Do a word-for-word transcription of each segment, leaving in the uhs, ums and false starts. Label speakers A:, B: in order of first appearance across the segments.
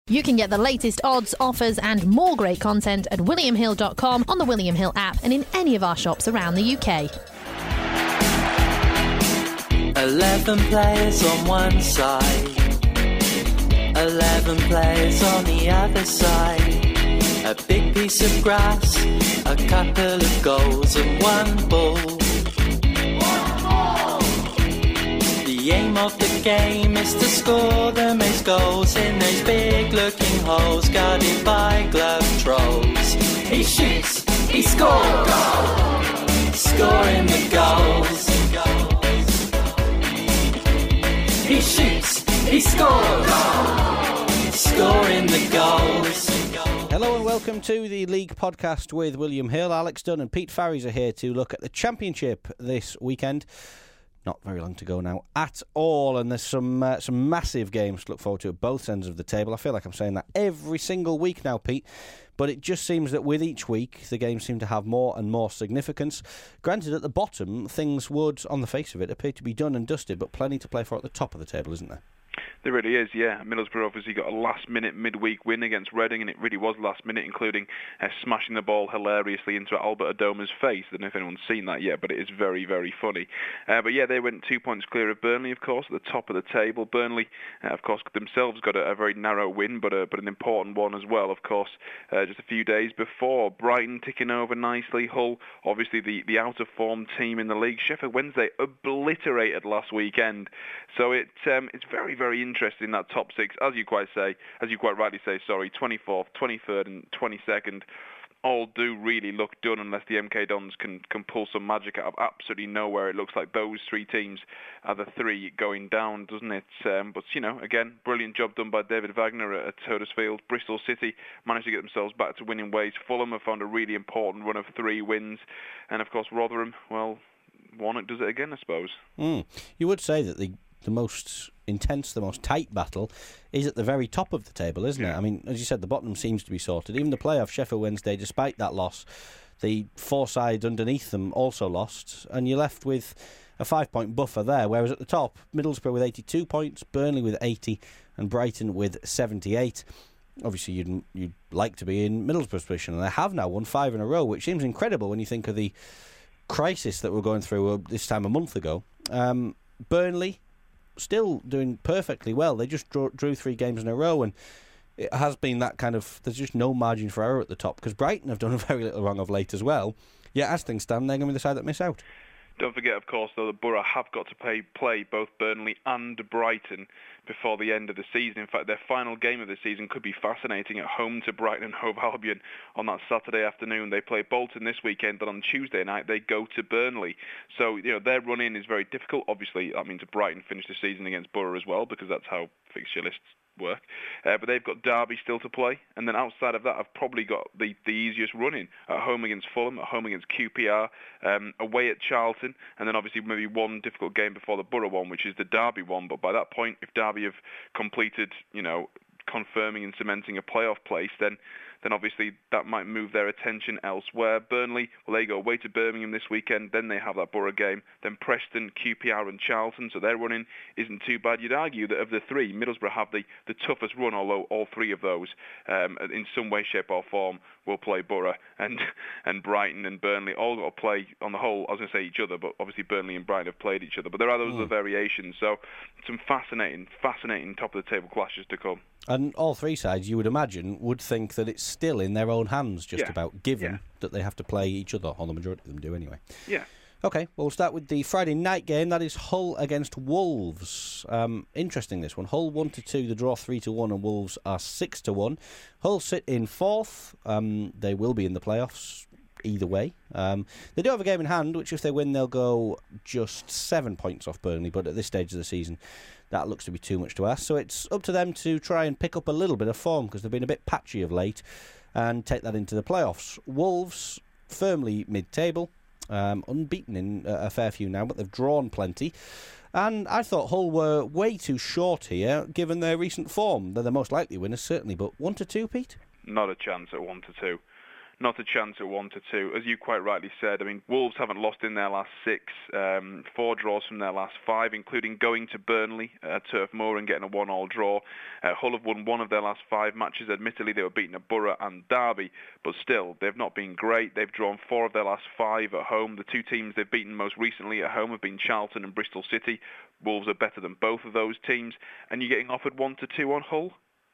A: You can get the latest odds, offers and more great content at william hill dot com, on the William Hill app and in any of our shops around the U K.
B: Eleven players on one side, eleven players on the other side. A big piece of grass, a couple of goals and one ball. One ball! The aim of the game is to score the most goals in those big looking holes guarded by glove trolls. He shoots, he scores, goal! Scoring the goals. He shoots, he scores, goal! Scoring the goals.
C: Hello and welcome to the League Podcast with William Hill. Alex Dunn and Pete Farries are here to look at the Championship this weekend. Not very long to go now at all, and there's some uh, some massive games to look forward to at both ends of the table. I feel like I'm saying that every single week now, Pete, but it just seems that with each week the games seem to have more and more significance. Granted, at the bottom things would, on the face of it, appear to be done and dusted, but plenty to play for at the top of the table, isn't there?
D: There really is, yeah. Middlesbrough obviously got a last-minute midweek win against Reading, and it really was last-minute, including uh, smashing the ball hilariously into Albert Adoma's face. I don't know if anyone's seen that yet, but it is very, very funny. Uh, but yeah, they went two points clear of Burnley, of course, at the top of the table. Burnley, uh, of course, themselves got a, a very narrow win, but a, but an important one as well, of course, uh, just a few days before. Brighton ticking over nicely. Hull, obviously the, the out-of-form team in the league. Sheffield Wednesday obliterated last weekend. So it um, it's very, very interesting, that top six, as you quite say, as you quite rightly say, sorry, twenty-fourth, twenty-third and twenty-second all do really look done unless the M K Dons can, can pull some magic out of absolutely nowhere. It looks like those three teams are the three going down, doesn't it? Um, but, you know, again, brilliant job done by David Wagner at, at Huddersfield. Bristol City managed to get themselves back to winning ways. Fulham have found a really important run of three wins. And, of course, Rotherham, well, Warnock does it again, I suppose.
C: Mm. You would say that the the most intense, the most tight battle is at the very top of the table, isn't
D: yeah.
C: it? I mean, as you said, the bottom seems to be sorted. Even the playoff, Sheffield Wednesday, despite that loss, the four sides underneath them also lost, and you're left with a five-point buffer there, whereas at the top, Middlesbrough with eighty-two points, Burnley with eighty, and Brighton with seventy-eight. Obviously, you'd, you'd like to be in Middlesbrough's position, and they have now won five in a row, which seems incredible when you think of the crisis that we're going through this time a month ago. Um, Burnley still doing perfectly well. They just drew, drew three games in a row, and it has been that kind of, there's just no margin for error at the top, because Brighton have done very little wrong of late as well. Yet as things stand, they're going to be the side that miss out.
D: Don't forget, of course, though, that Borough have got to play, play both Burnley and Brighton before the end of the season. In fact, their final game of the season could be fascinating at home to Brighton and Hove Albion on that Saturday afternoon. They play Bolton this weekend, but on Tuesday night they go to Burnley. So, you know, their run-in is very difficult. Obviously, that means Brighton finish the season against Borough as well, because that's how fixture lists work. Uh, but they've got Derby still to play, and then outside of that I've probably got the, the easiest run-in at home against Fulham, at home against Q P R, um, away at Charlton, and then obviously maybe one difficult game before the Borough one, which is the Derby one. But by that point, if Derby have completed, you know, confirming and cementing a playoff place, then then obviously that might move their attention elsewhere. Burnley, well, they go away to Birmingham this weekend, then they have that Borough game, then Preston, Q P R and Charlton, so their running isn't too bad. You'd argue that of the three, Middlesbrough have the, the toughest run, although all three of those, um, in some way, shape or form, will play Borough, and and Brighton and Burnley all got to play, on the whole, I was going to say each other, but obviously Burnley and Brighton have played each other, but there are those mm. other variations, so some fascinating, fascinating top-of-the-table clashes to come.
C: And all three sides, you would imagine, would think that it's still in their own hands, just
D: yeah.
C: about, given
D: yeah.
C: that they have to play each other, or the majority of them do anyway.
D: Yeah.
C: OK, well, we'll start with the Friday night game. That is Hull against Wolves. Um, interesting, this one. Hull one to two, the draw three to one, and Wolves are six to one. Hull sit in fourth. Um, they will be in the playoffs either way. Um, they do have a game in hand, which if they win, they'll go just seven points off Burnley, but at this stage of the season, that looks to be too much to ask. So it's up to them to try and pick up a little bit of form, because they've been a bit patchy of late, and take that into the playoffs. Wolves, firmly mid-table, um, unbeaten in a fair few now, but they've drawn plenty. And I thought Hull were way too short here, given their recent form. They're the most likely winners, certainly, but one to two, Pete?
D: Not a chance at one to two. not a chance at one to two. As you quite rightly said, I mean, Wolves haven't lost in their last six, um, four draws from their last five, including going to Burnley at Turf Moor and getting a one-all draw. Uh, Hull have won one of their last five matches. Admittedly, they were beaten at Borough and Derby, but still, they've not been great. They've drawn four of their last five at home. The two teams they've beaten most recently at home have been Charlton and Bristol City. Wolves are better than both of those teams, and you're getting offered one to two on Hull?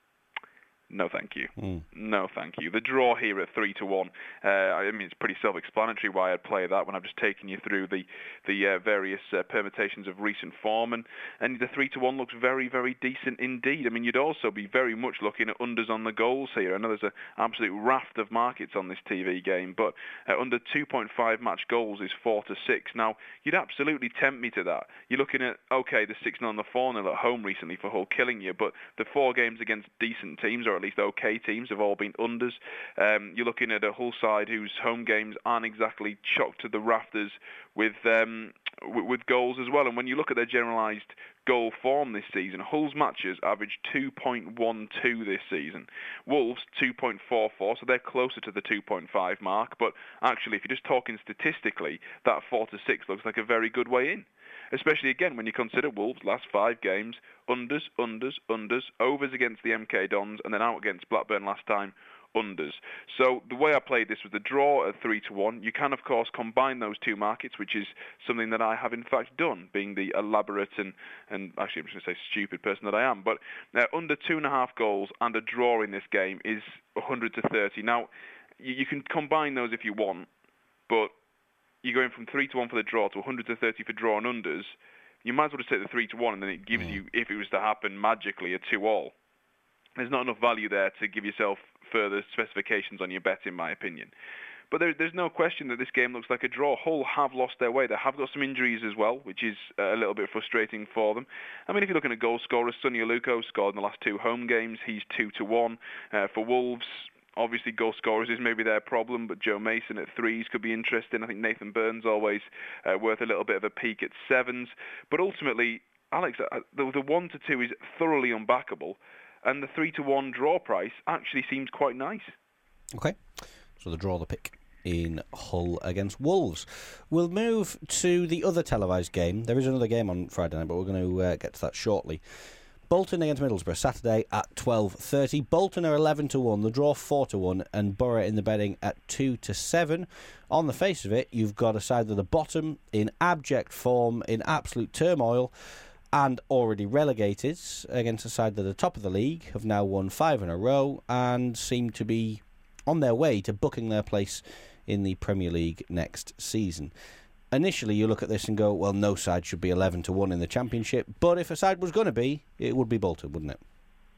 D: No, thank you. Mm. No, thank you. The draw here at three to one. Uh, I mean, it's pretty self-explanatory why I'd play that when I've just taken you through the the uh, various uh, permutations of recent form, and and the three to one looks very, very decent indeed. I mean, you'd also be very much looking at unders on the goals here. I know there's an absolute raft of markets on this T V game, but uh, under two point five match goals is four to six. Now, you'd absolutely tempt me to that. You're looking at okay, the six nil and the four nil at home recently for Hull killing you, but the four games against decent teams, or at least okay teams, have all been unders. Um, you're looking at a Hull side whose home games aren't exactly chocked to the rafters with um, w- with goals as well. And when you look at their generalised goal form this season, Hull's matches average two point one two this season. Wolves two point four four, so they're closer to the two point five mark. But actually, if you're just talking statistically, that four to six looks like a very good way in. Especially, again, when you consider Wolves' last five games, unders, unders, unders, overs against the M K Dons, and then out against Blackburn last time, unders. So the way I played this was the draw at three to one. You can, of course, combine those two markets, which is something that I have, in fact, done, being the elaborate and, and actually, I'm just going to say stupid person that I am. But uh, under two and a half goals and a draw in this game is one hundred to thirty. Now, you, you can combine those if you want, but you're going from three to one for the draw to one hundred to thirty for draw and unders. You might as well just take the three to one, and then it gives mm. you, if it was to happen magically, a two all. There's not enough value there to give yourself further specifications on your bet, in my opinion. But there, there's no question that this game looks like a draw. Hull have lost their way. They have got some injuries as well, which is a little bit frustrating for them. I mean, if you're looking at goal scorers, Sonny Aluko scored in the last two home games. He's two to one. Uh, for Wolves, obviously, goal scorers is maybe their problem, but Joe Mason at threes could be interesting. I think Nathan Burns always uh, worth a little bit of a peek at sevens. But ultimately, Alex, uh, the, the one to two is thoroughly unbackable, and the three to one draw price actually seems quite nice.
C: Okay, so the draw the pick in Hull against Wolves. We'll move to the other televised game. There is another game on Friday night, but we're going to uh, get to that shortly. Bolton against Middlesbrough, Saturday at twelve thirty. Bolton are eleven to one, the draw four to one, and Borough in the betting at two to seven. On the face of it, you've got a side at the bottom in abject form, in absolute turmoil, and already relegated, against a side at the top of the league, have now won five in a row, and seem to be on their way to booking their place in the Premier League next season. Initially, you look at this and go, well, no side should be eleven to one in the Championship, but if a side was going to be, it would be Bolton, wouldn't it?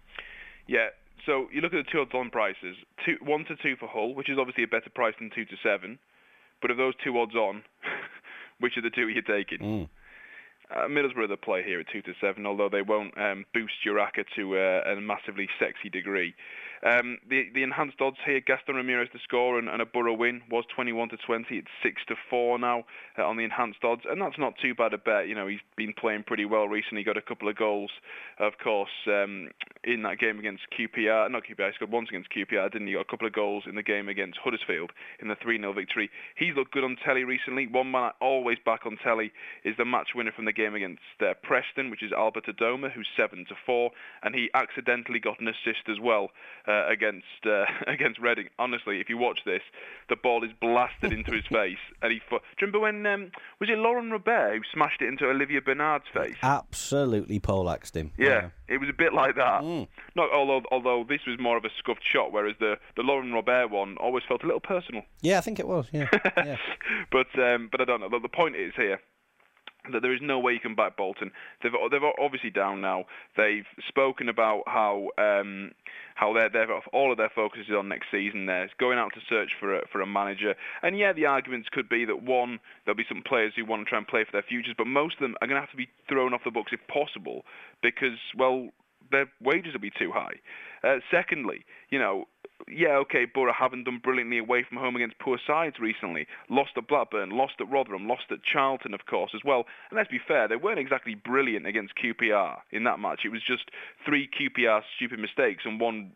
D: Yeah, so you look at the two odds-on prices, two, one to two for Hull, which is obviously a better price than two to seven, but of those two odds-on, which of the two are you taking? Mm. Uh, Middlesbrough the play here at two to seven, although they won't um, boost your A C C A to uh, a massively sexy degree. Um, the the enhanced odds here, Gaston Ramirez to score and, and a Borough win was twenty-one to twenty. It's six to four now uh, on the enhanced odds, and that's not too bad a bet. You know, he's been playing pretty well recently. Got a couple of goals, of course, um, in that game against Q P R. Not Q P R, he scored once against Q P R, didn't he? Got a couple of goals in the game against Huddersfield in the three nil victory. He's looked good on telly recently. One man always back on telly is the match winner from the game against uh, Preston, which is Albert Adoma, who's seven to four, and he accidentally got an assist as well uh, against uh, against Reading. Honestly, if you watch this, the ball is blasted into his face, and he. Fo- Do you remember when um, was it Laurent Robert who smashed it into Olivier Bernard's face?
C: Absolutely poleaxed him.
D: Yeah, yeah, it was a bit like that. Mm. Not although although this was more of a scuffed shot, whereas the the Laurent Robert one always felt a little personal.
C: Yeah, I think it was. Yeah, yeah.
D: but um, but I don't know. The, the point is here that there is no way you can back Bolton. They've they've obviously down now. They've spoken about how um, how they're, they're all of their focus is on next season. They're going out to search for a, for a manager. And yeah, the arguments could be that one, there'll be some players who want to try and play for their futures, but most of them are going to have to be thrown off the books if possible because, well, their wages will be too high. Uh, secondly, you know, yeah, okay, Borough haven't done brilliantly away from home against poor sides recently. Lost at Blackburn, lost at Rotherham, lost at Charlton, of course, as well. And let's be fair, they weren't exactly brilliant against Q P R in that match. It was just three Q P R stupid mistakes and one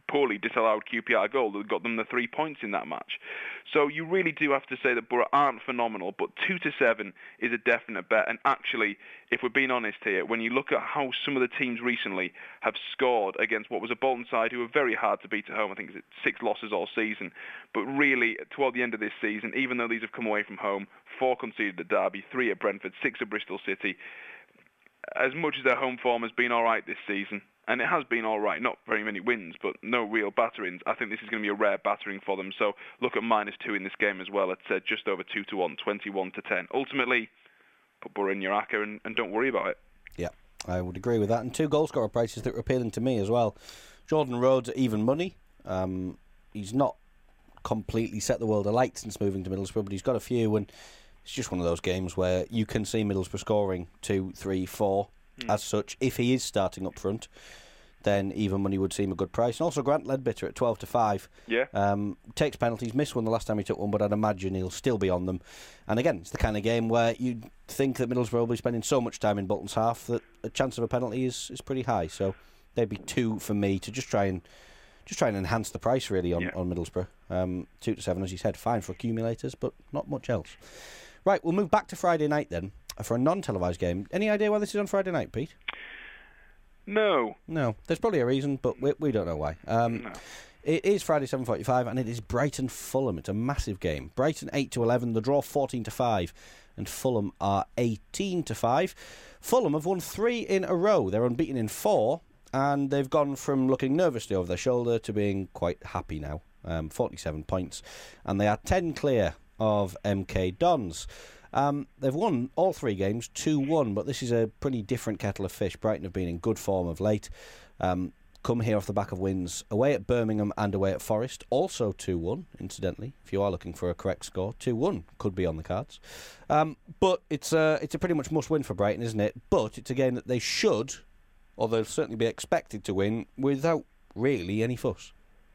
D: poorly disallowed Q P R goal that got them the three points in that match. So you really do have to say that Borough aren't phenomenal, but two to seven is a definite bet. And actually, if we're being honest here, when you look at how some of the teams recently have scored against what was a Bolton side who were very hard to beat at home, I think it's six losses all season, but really toward the end of this season, even though these have come away from home, four conceded at Derby, three at Brentford, six at Bristol City, as much as their home form has been all right this season, and it has been all right, not very many wins, but no real batterings, I think this is going to be a rare battering for them. So look at minus two in this game as well. It's uh, just over two to one, twenty-one to ten. Ultimately, put Borough in your acca and, and don't worry about it.
C: Yeah, I would agree with that. And two goal scorer prices that were appealing to me as well. Jordan Rhodes at even money. Um, he's not completely set the world alight since moving to Middlesbrough, but he's got a few, and it's just one of those games where you can see Middlesbrough scoring two, three, four. Mm. As such, if he is starting up front, then even money would seem a good price. And also Grant Ledbetter at twelve to five.
D: Yeah.
C: Um, takes penalties, missed one the last time he took one, but I'd imagine he'll still be on them. And again, it's the kind of game where you think that Middlesbrough will be spending so much time in Bolton's half that a chance of a penalty is, is pretty high. So they'd be two for me to just try and just try and enhance the price really on, yeah. on Middlesbrough. Um, two to seven, as you said, fine for accumulators, but not much else. Right, we'll move back to Friday night then for a non-televised game. Any idea why this is on Friday night, Pete?
D: No.
C: No. There's probably a reason, but we, we don't know why. Um,
D: no.
C: It is Friday seven forty-five, and it is Brighton Fulham. It's a massive game. Brighton eight to eleven, the draw fourteen to five, and Fulham are eighteen to five. Fulham have won three in a row. They're unbeaten in four, and they've gone from looking nervously over their shoulder to being quite happy now. Um, forty-seven points, and they are ten clear of M K Dons. Um, they've won all three games, two one, but this is a pretty different kettle of fish. Brighton have been in good form of late. Um, come here off the back of wins away at Birmingham and away at Forest, also two one, incidentally, if you are looking for a correct score. two one could be on the cards. Um, but it's a, it's a pretty much must-win for Brighton, isn't it? But it's a game that they should, or they'll certainly be expected to win, without really any fuss.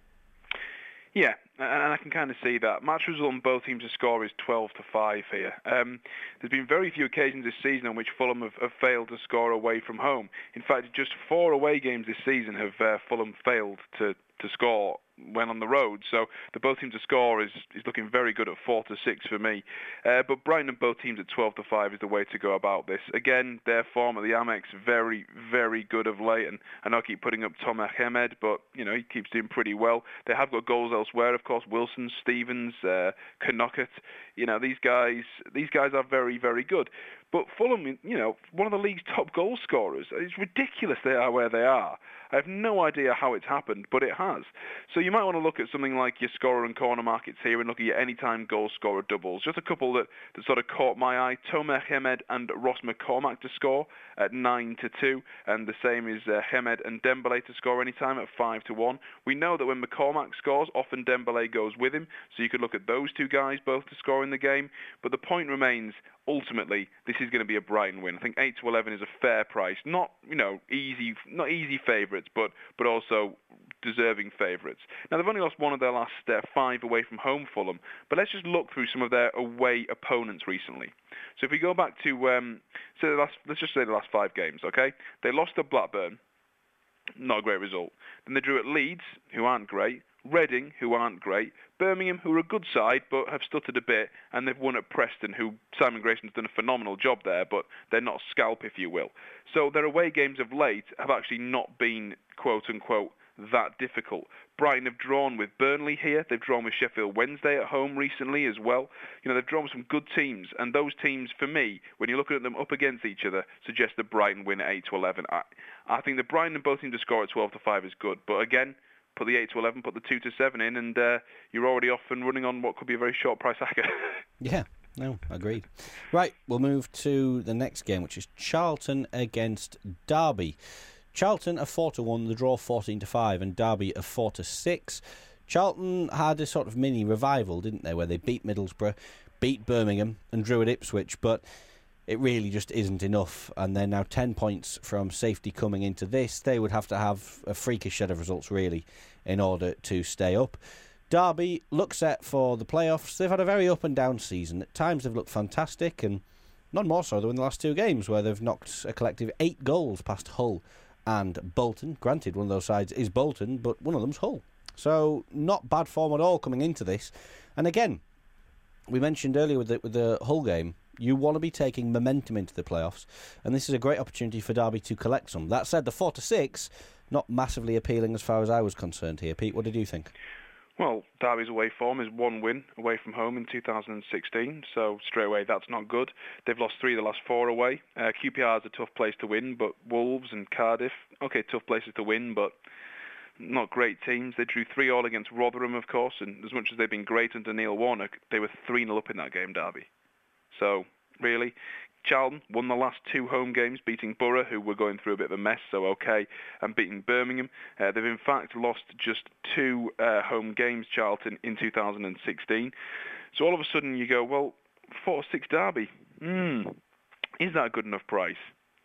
D: Yeah, and I can kind of see that. Match result on both teams to score is twelve to five here. Um, there's been very few occasions this season on which Fulham have, have failed to score away from home. In fact, just four away games this season have uh, Fulham failed to, to score when on the road. So the both teams to score is, is looking very good at four to six for me. Uh, but Brighton and both teams at twelve to five is the way to go about this. Again, their form at the Amex very, very good of late. And I know I keep putting up Tomer Hemed, but you know he keeps doing pretty well. They have got goals elsewhere, of course. Wilson, Stevens, uh, Knockett. You know these guys. These guys are very, very good. But Fulham, you know, one of the league's top goal scorers. It's ridiculous they are where they are. I have no idea how it's happened, but it has. So you might want to look at something like your scorer and corner markets here and look at your anytime goal scorer doubles. Just a couple that, that sort of caught my eye. Tomer Hemed and Ross McCormack to score at nine to two, and the same is uh, Hemed and Dembele to score anytime at five to one. We know that when McCormack scores, often Dembele goes with him, so you could look at those two guys both to score in the game. But the point remains, ultimately, this is going to be a Brighton win. I think eight to eleven is a fair price. Not, you know, easy, not easy favourites, but but also deserving favourites. Now, they've only lost one of their last uh, five away from home, Fulham, but let's just look through some of their away opponents recently. So if we go back to, um, so the last, let's just say the last five games, okay? They lost to Blackburn, not a great result. Then they drew at Leeds, who aren't great, Reading, who aren't great, Birmingham, who are a good side but have stuttered a bit, and they've won at Preston, who Simon Grayson's done a phenomenal job there, but they're not scalp, if you will. So their away games of late have actually not been, quote-unquote, that difficult. Brighton have drawn with Burnley here. They've drawn with Sheffield Wednesday at home recently as well. You know, they've drawn with some good teams, and those teams, for me, when you're looking at them up against each other, suggest that Brighton win at eight to eleven. I, I think that Brighton and both teams to score at twelve to five is good, but again, put the eight to eleven, put the two to seven in, and uh, you're already off and running on what could be a very short price acca.
C: Yeah, no, agreed. Right, we'll move to the next game, which is Charlton against Derby. Charlton are four to one, the draw fourteen to five, and Derby are four to six. Charlton had a sort of mini revival, didn't they, where they beat Middlesbrough, beat Birmingham, and drew at Ipswich, but it really just isn't enough, and they're now ten points from safety coming into this. They would have to have a freakish set of results, really, in order to stay up. Derby look set for the playoffs. They've had a very up-and-down season. At times they've looked fantastic, and none more so than in the last two games, where they've knocked a collective eight goals past Hull and Bolton. Granted, one of those sides is Bolton, but one of them's Hull. So not bad form at all coming into this. And again, we mentioned earlier with the, with the Hull game, you want to be taking momentum into the playoffs, and this is a great opportunity for Derby to collect some. That said, the four to six, not massively appealing as far as I was concerned here. Pete, what did you think?
D: Well, Derby's away form is one win away from home in two thousand sixteen, so straight away that's not good. They've lost three of the last four away. Uh, Q P R is a tough place to win, but Wolves and Cardiff, okay, tough places to win, but not great teams. They drew three all against Rotherham, of course, and as much as they've been great under Neil Warnock, they were three nil up in that game, Derby. So, really, Charlton won the last two home games, beating Borough, who were going through a bit of a mess, so okay, and beating Birmingham. Uh, they've in fact lost just two uh, home games, Charlton, in two thousand sixteen. So all of a sudden you go, well, four to six Derby, hmm, is that a good enough price?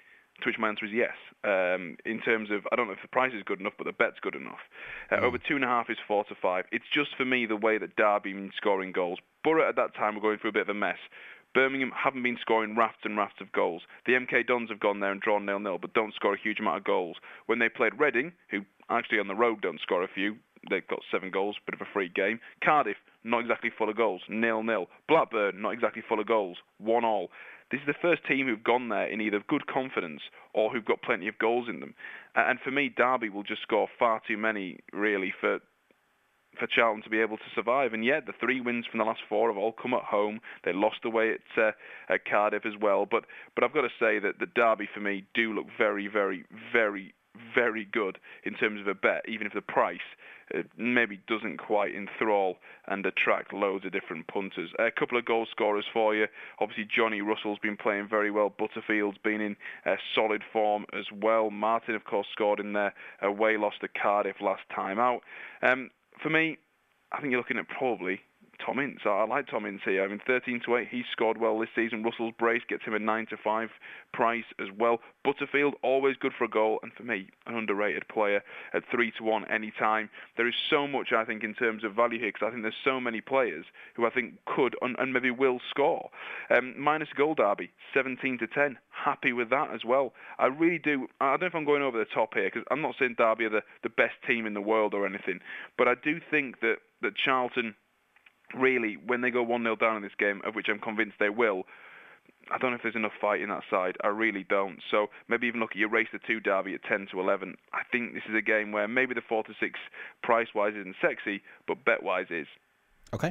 D: To which my answer is yes. Um, in terms of, I don't know if the price is good enough, but the bet's good enough. Uh, mm. Over two and a half is four to five. It's just for me the way that Derby been scoring goals. Borough at that time were going through a bit of a mess. Birmingham haven't been scoring rafts and rafts of goals. The M K Dons have gone there and drawn nil nil, but don't score a huge amount of goals. When they played Reading, who actually on the road don't score a few, they've got seven goals, bit of a free game. Cardiff, not exactly full of goals, nil nil. Blackburn, not exactly full of goals, one all. This is the first team who've gone there in either good confidence or who've got plenty of goals in them. And for me, Derby will just score far too many, really, for for Charlton to be able to survive. And yet, the three wins from the last four have all come at home. They lost away at, uh, at Cardiff as well. But but I've got to say that the Derby, for me, do look very, very, very, very good in terms of a bet, even if the price uh, maybe doesn't quite enthrall and attract loads of different punters. A couple of goal scorers for you. Obviously, Johnny Russell's been playing very well. Butterfield's been in uh, solid form as well. Martin, of course, scored in their away loss to Cardiff last time out. Um, for me, I think you're looking at probably Tom Ince. I like Tom Ince here. I mean, thirteen to eight, he's scored well this season. Russell's brace gets him a nine to five price as well. Butterfield, always good for a goal, and for me, an underrated player at three to one any time. There is so much, I think, in terms of value here, because I think there's so many players who I think could and, and maybe will score. Um, minus goal Derby, seventeen to ten. Happy with that as well. I really do. I don't know if I'm going over the top here, because I'm not saying Derby are the, the best team in the world or anything, but I do think that, that Charlton, really, when they go one nil down in this game, of which I'm convinced they will, I don't know if there's enough fight in that side. I really don't. So maybe even look at your race to two Derby at ten to eleven. I think this is a game where maybe the four to six price-wise isn't sexy, but bet-wise is.
C: Okay.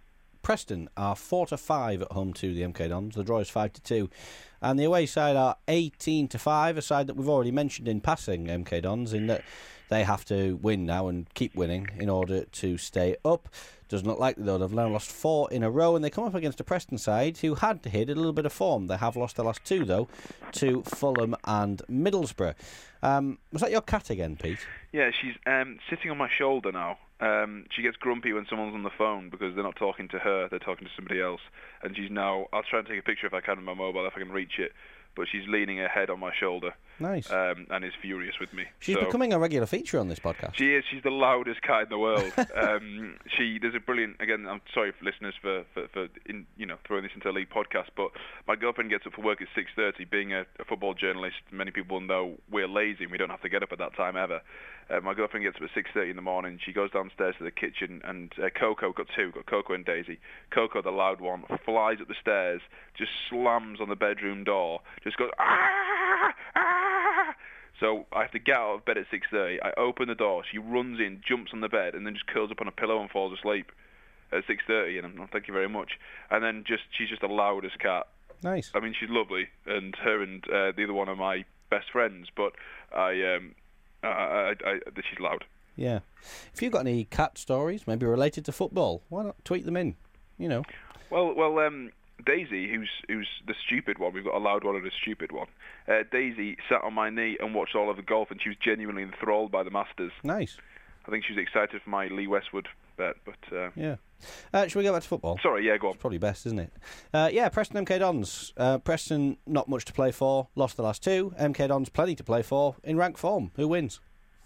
C: Preston are four to five at home to the M K Dons. The draw is five to two. And the away side are eighteen to five, a side that we've already mentioned in passing, M K Dons, in that they have to win now and keep winning in order to stay up. Doesn't look likely, though. They've now lost four in a row, and they come up against a Preston side who had hit a little bit of form. They have lost the last two, though, to Fulham and Middlesbrough. Um, was that your cat again, Pete?
D: Yeah, she's um, sitting on my shoulder now. Um, she gets grumpy when someone's on the phone because they're not talking to her, they're talking to somebody else. And she's now, I'll try and take a picture if I can with my mobile, if I can reach it. But she's leaning her head on my shoulder. Nice. Um, and is furious with me.
C: She's
D: so,
C: becoming a regular feature on this podcast.
D: She is. She's the loudest cat in the world. um, she There's a brilliant, again, I'm sorry for listeners for, for, for in, you know, throwing this into a league podcast, but my girlfriend gets up for work at six thirty. Being a, a football journalist, many people know we're lazy and we don't have to get up at that time ever. Uh, my girlfriend gets up at six thirty in the morning. She goes downstairs to the kitchen, and uh, Coco, got two, got Coco and Daisy. Coco, the loud one, flies up the stairs, just slams on the bedroom door, just goes, ah, ah. So I have to get out of bed at six thirty. I open the door. She runs in, jumps on the bed, and then just curls up on a pillow and falls asleep at six thirty. And I'm like, thank you very much. And then just she's just the loudest cat.
C: Nice.
D: I mean, she's lovely, and her and uh, the other one are my best friends. But I, um, I, I, I, I she's loud.
C: Yeah. If you've got any cat stories, maybe related to football, why not tweet them in? You know.
D: Well, well. Um, Daisy, who's who's the stupid one, we've got a loud one and a stupid one. Uh, Daisy sat on my knee and watched all of the golf, and she was genuinely enthralled by the Masters.
C: Nice.
D: I think she was excited for my Lee Westwood bet, but uh,
C: yeah. Uh, shall we go back to football?
D: Sorry, yeah, go on.
C: It's probably best, isn't it? Uh, yeah, Preston M K Dons. Uh, Preston not much to play for, lost the last two. M K Dons plenty to play for in rank form. Who wins?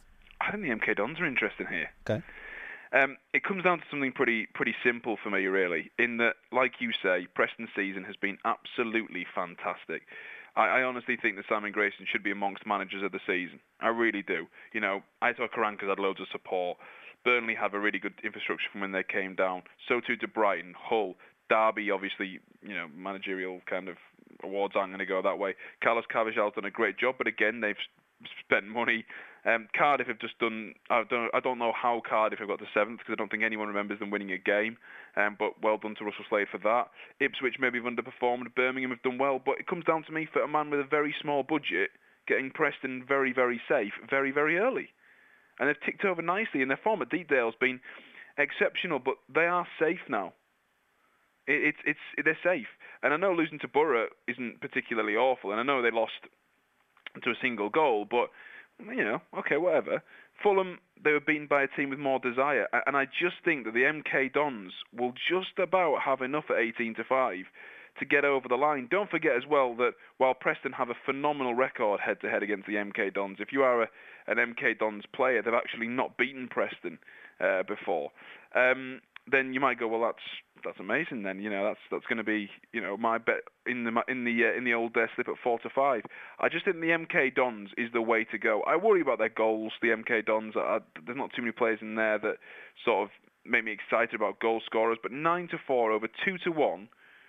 D: I think the M K Dons are interesting here.
C: Okay.
D: Um, it comes down to something pretty pretty simple for me, really, in that, like you say, Preston's season has been absolutely fantastic. I, I honestly think that Simon Grayson should be amongst managers of the season. I really do. You know, Aitor Karanka's had loads of support. Burnley have a really good infrastructure from when they came down. So too to Brighton, Hull, Derby, obviously, you know, managerial kind of awards aren't going to go that way. Carlos Carvajal's done a great job, but again, they've spent money. Um, Cardiff have just done. I don't. I don't know how Cardiff have got to seventh because I don't think anyone remembers them winning a game. Um, but well done to Russell Slade for that. Ipswich maybe have underperformed. Birmingham have done well, but it comes down to me for a man with a very small budget getting Preston very, very safe, very, very early, and they've ticked over nicely. And their form at Deepdale's been exceptional, but they are safe now. It, it's it's they're safe, and I know losing to Borough isn't particularly awful, and I know they lost to a single goal, but. You know, okay, whatever. Fulham, they were beaten by a team with more desire, and I just think that the M K Dons will just about have enough at eighteen to five to get over the line. Don't forget as well that while Preston have a phenomenal record head-to-head against the M K Dons, if you are a, an M K Dons player, they've actually not beaten Preston uh, before. Um, then you might go, well, that's that's amazing. Then you know that's that's going to be you know my bet in the in the uh, in the old uh, slip at four to five. I just think the M K Dons is the way to go. I worry about their goals. The M K Dons, are, there's not too many players in there that sort of make me excited about goal scorers. But nine to four over two to one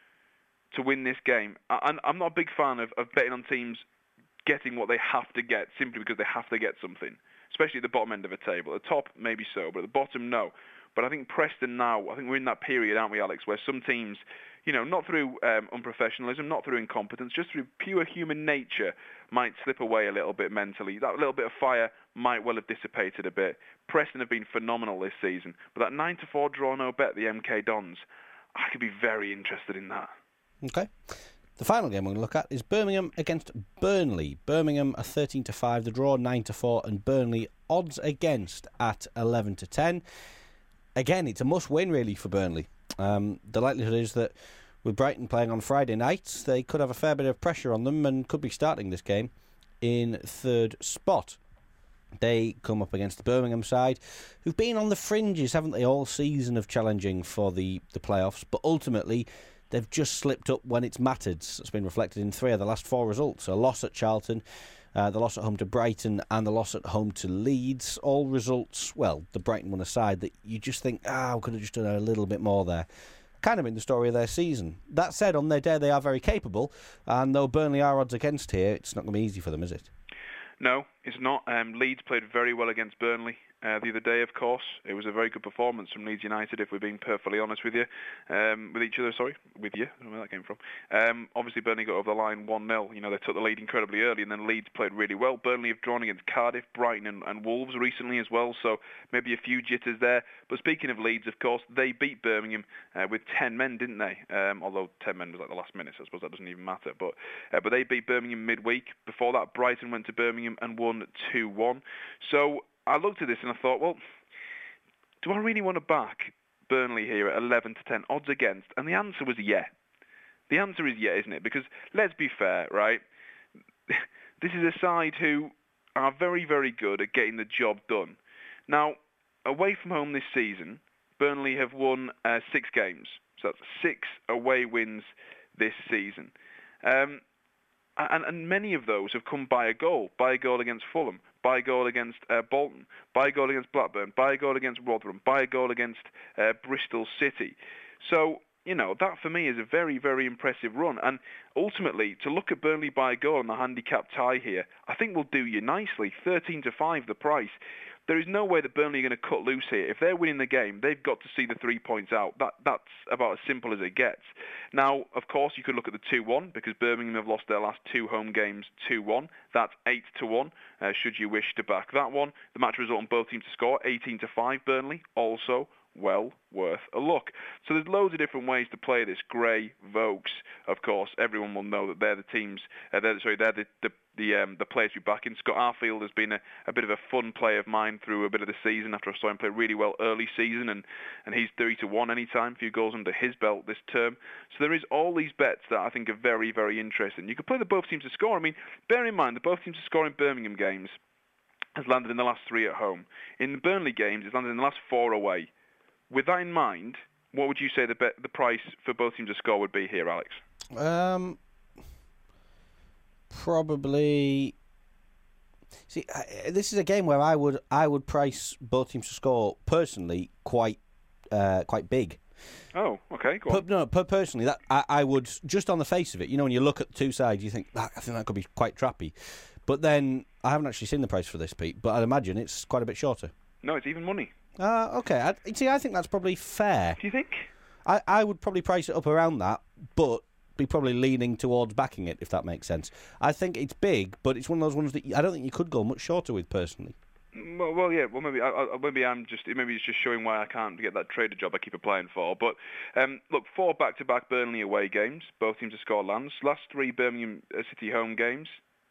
D: to win this game. I, I'm not a big fan of, of betting on teams getting what they have to get simply because they have to get something, especially at the bottom end of a table. At the top, maybe so, but at the bottom, no. But I think Preston now, I think we're in that period, aren't we, Alex, where some teams, you know, not through um, unprofessionalism, not through incompetence, just through pure human nature, might slip away a little bit mentally. That little bit of fire might well have dissipated a bit. Preston have been phenomenal this season. But that nine to four draw no bet, the M K Dons, I could be very interested in that.
C: Okay. The final game we're going to look at is Birmingham against Burnley. Birmingham are thirteen to five, the draw nine to four, and Burnley odds against at eleven to ten. Again, it's a must-win, really, for Burnley. Um, the likelihood is that with Brighton playing on Friday nights, they could have a fair bit of pressure on them and could be starting this game in third spot. They come up against the Birmingham side, who've been on the fringes, haven't they, all season of challenging for the, the playoffs, but ultimately they've just slipped up when it's mattered. It's been reflected in three of the last four results. A loss at Charlton, Uh, the loss at home to Brighton and the loss at home to Leeds, all results, well, the Brighton one aside, that you just think, ah, we could have just done a little bit more there. Kind of been the story of their season. That said, on their day they are very capable, and though Burnley are odds against here, it's not going to be easy for them, is it?
D: No, it's not. Um, Leeds played very well against Burnley uh, the other day, of course. It was a very good performance from Leeds United, if we're being perfectly honest with you. Um, with each other, sorry, with you. I don't know where that came from. Um, obviously, Burnley got over the line one nil. You know, they took the lead incredibly early, and then Leeds played really well. Burnley have drawn against Cardiff, Brighton, and, and Wolves recently as well, so maybe a few jitters there. But speaking of Leeds, of course, they beat Birmingham uh, with ten men, didn't they? Um, although ten men was like the last minute, so I suppose that doesn't even matter. But uh, but they beat Birmingham midweek. Before that, Brighton went to Birmingham and won two one. So I looked at this and I thought, well, do I really want to back Burnley here at eleven to ten odds against? And the answer was yeah. The answer is yeah, isn't it? Because let's be fair, right? This is a side who are very, very good at getting the job done. Now, away from home this season, Burnley have won uh, six games. So that's six away wins this season. Um, and, and many of those have come by a goal, by a goal against Fulham, by a goal against uh, Bolton, by a goal against Blackburn, by a goal against Rotherham, by a goal against uh, Bristol City. So, you know, that for me is a very, very impressive run. And ultimately, to look at Burnley by a goal and the handicap tie here, I think will do you nicely. thirteen to five the price. There is no way that Burnley are going to cut loose here. If they're winning the game, they've got to see the three points out. That That's about as simple as it gets. Now, of course, you could look at the two one, because Birmingham have lost their last two home games two one. That's eight to one, uh, should you wish to back that one. The match result on both teams to score, eighteen to five Burnley, also well worth a look. So there's loads of different ways to play this. Gray, Vokes, of course, everyone will know that they're the teams, uh, they're, sorry, they're the, the the um, the players we back in. Scott Arfield has been a, a bit of a fun play of mine through a bit of the season after I saw him play really well early season, and, and he's three to one anytime, a few goals under his belt this term. So there is all these bets that I think are very, very interesting. You could play the both teams to score. I mean, bear in mind, the both teams to score in Birmingham games has landed in the last three at home. In the Burnley games, it's landed in the last four away. With that in mind, what would you say the bet, the price for both teams to score would be here, Alex?
C: Um, probably... See, I, this is a game where I would I would price both teams to score, personally, quite uh, quite big.
D: Oh, okay, go
C: per,
D: on.
C: no, per, personally, that I, I would, just on the face of it, you know, when you look at the two sides, you think, ah, I think that could be quite trappy. But then, I haven't actually seen the price for this, Pete, but I'd imagine it's quite a bit shorter.
D: No, it's even money.
C: Uh, okay, I, see, I think that's probably fair.
D: Do you think?
C: I, I would probably price it up around that, but be probably leaning towards backing it, if that makes sense. I think it's big, but it's one of those ones that I don't think you could go much shorter with, personally.
D: Well, well, yeah. Well, maybe, I, I, maybe I'm just, maybe it's just showing why I can't get that trader job I keep applying for. But um, look, four back-to-back Burnley away games. Both teams to score lands. Last three Birmingham City home games,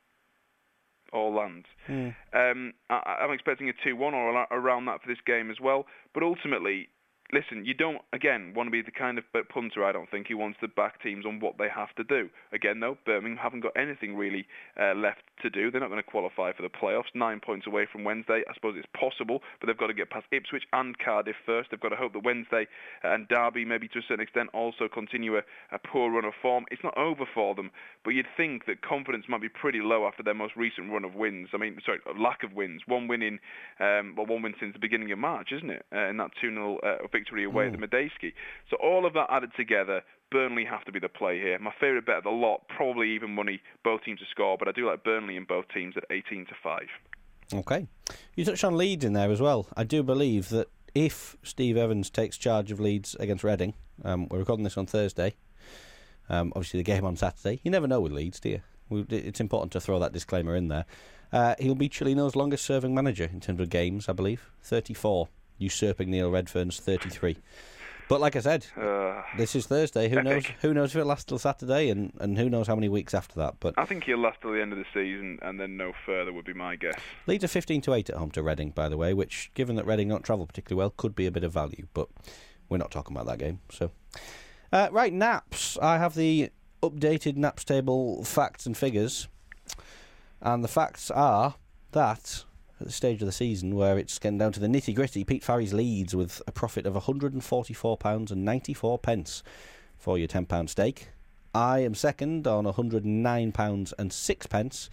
D: all lands. Mm. Um, I, I'm expecting a two one or around that for this game as well. But ultimately, listen, you don't, again, want to be the kind of punter, I don't think, who wants to back teams on what they have to do. Again, though, Birmingham haven't got anything really uh, left to do. They're not going to qualify for the playoffs. Nine points away from Wednesday. I suppose it's possible, but they've got to get past Ipswich and Cardiff first. They've got to hope that Wednesday and Derby, maybe to a certain extent, also continue a, a poor run of form. It's not over for them, but you'd think that confidence might be pretty low after their most recent run of wins. I mean, sorry, lack of wins. One win in, um, well, one win since the beginning of March, isn't it? Uh, in that two nil uh, victory away mm. at the Medeski. So all of that added together, Burnley have to be the play here. My favourite bet of the lot, probably even money, both teams to score, but I do like Burnley in both teams at eighteen to five.
C: Okay. You touched on Leeds in there as well. I do believe that if Steve Evans takes charge of Leeds against Reading, um, we're recording this on Thursday, um, obviously the game on Saturday, you never know with Leeds, do you? We, it's important to throw that disclaimer in there. Uh, he'll be Chilino's longest serving manager in terms of games, I believe, thirty-four, usurping Neil Redfern's thirty-three. But like I said, uh, this is Thursday. Who knows? Who knows if it lasts till Saturday, and, and who knows how many weeks after that? But
D: I think he'll last till the end of the season, and then no further would be my guess.
C: Leeds are fifteen to eight at home to Reading, by the way, which, given that Reading don't travel particularly well, could be a bit of value. But we're not talking about that game. So, uh, right, Naps. I have the updated Naps table facts and figures, and the facts are that, at the stage of the season where it's getting down to the nitty-gritty, Pete Farry's leads with a profit of one hundred forty-four pounds ninety-four for your ten pound stake. I am second on one hundred nine pounds six,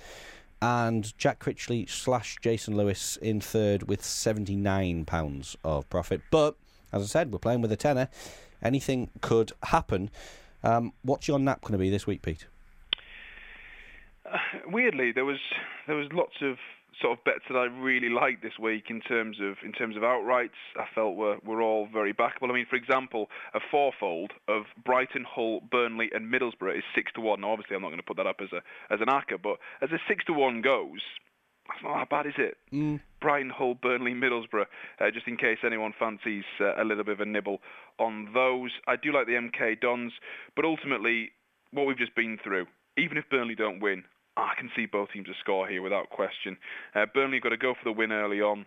C: and Jack Critchley slash Jason Lewis in third with seventy-nine pounds of profit. But, as I said, we're playing with a tenner. Anything could happen. Um, what's your nap going to be this week, Pete?
D: Uh, weirdly, there was there was lots of sort of bets that I really liked this week in terms of in terms of outrights. I felt were were all very backable. I mean, for example, a fourfold of Brighton, Hull, Burnley, and Middlesbrough is six to one. Now, obviously, I'm not going to put that up as a as an acca, but as a six to one goes, that's not that bad, is it? Mm. Brighton, Hull, Burnley, Middlesbrough, uh, just in case anyone fancies uh, a little bit of a nibble on those. I do like the M K Dons, but ultimately, what we've just been through, even if Burnley don't win, I can see both teams to score here without question. Uh, Burnley have got to go for the win early on.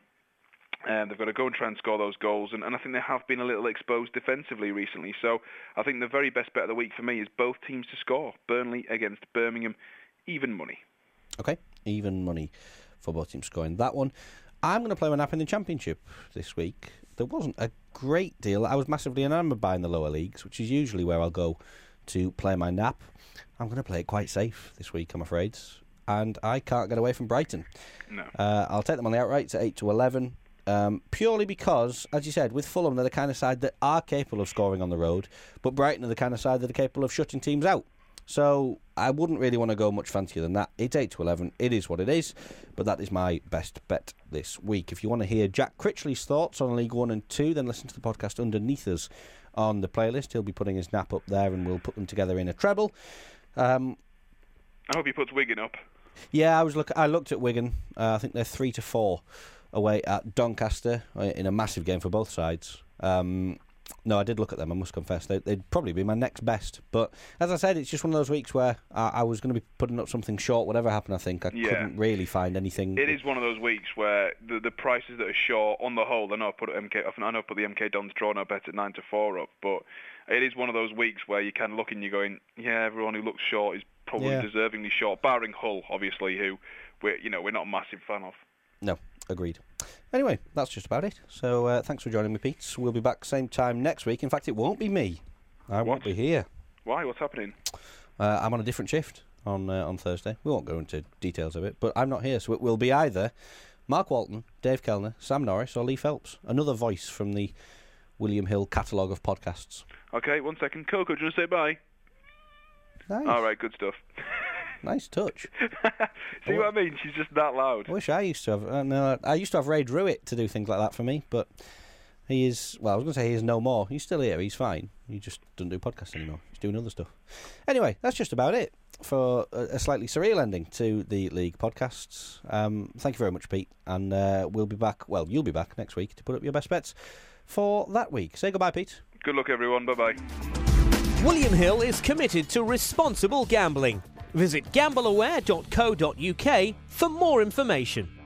D: Uh, they've got to go and try and score those goals, and, and I think they have been a little exposed defensively recently. So I think the very best bet of the week for me is both teams to score. Burnley against Birmingham, even money.
C: Okay, even money for both teams scoring that one. I'm going to play my nap in the Championship this week. There wasn't a great deal. I was massively enamoured by in the lower leagues, which is usually where I'll go to play my nap. I'm going to play it quite safe this week, I'm afraid, and I can't get away from Brighton.
D: No.
C: Uh, I'll take them on the outrights at eight to eleven, um, purely because, as you said, with Fulham, they're the kind of side that are capable of scoring on the road, but Brighton are the kind of side that are capable of shutting teams out. So I wouldn't really want to go much fancier than that. It's eight to eleven. It is what it is, but that is my best bet this week. If you want to hear Jack Critchley's thoughts on League One and Two, then listen to the podcast underneath us on the playlist. He'll be putting his nap up there, and we'll put them together in a treble. Um,
D: I hope he puts Wigan up.
C: Yeah, I was look. I looked at Wigan. Uh, I think they're three to four away at Doncaster in a massive game for both sides. Um, no, I did look at them. I must confess, they, they'd probably be my next best. But as I said, it's just one of those weeks where I, I was going to be putting up something short, whatever happened. I think I yeah. couldn't really find anything.
D: It is one of those weeks where the the prices that are short on the whole. I know I put M K. I know I put the M K Dons draw no bet at nine to four up, but it is one of those weeks where you can look and you're going, yeah, everyone who looks short is probably yeah. deservingly short, barring Hull, obviously, who we're you know we're not a massive fan of.
C: No, agreed. Anyway, that's just about it. So uh, thanks for joining me, Pete. We'll be back same time next week. In fact, it won't be me. I
D: what?
C: won't be here.
D: Why? What's happening?
C: Uh, I'm on a different shift. on uh, on Thursday. We won't go into details of it, but I'm not here, so it will be either Mark Walton, Dave Kellner, Sam Norris, or Lee Phelps. Another voice from the William Hill catalogue of podcasts.
D: Okay, one second. Coco, do you want to say bye?
C: Nice.
D: All right, good stuff.
C: Nice touch.
D: See what I mean? She's just that loud.
C: I wish I used to have. Uh, no, I used to have Ray Druitt to do things like that for me, but he is. Well, I was going to say he is no more. He's still here. He's fine. He just doesn't do podcasts anymore. He's doing other stuff. Anyway, that's just about it for a, a slightly surreal ending to the league podcasts. Um, thank you very much, Pete, and uh, we'll be back. Well, you'll be back next week to put up your best bets for that week. Say goodbye, Pete.
D: Good luck, everyone. Bye bye.
E: William Hill is committed to responsible gambling. Visit gamble aware dot co dot uk for more information.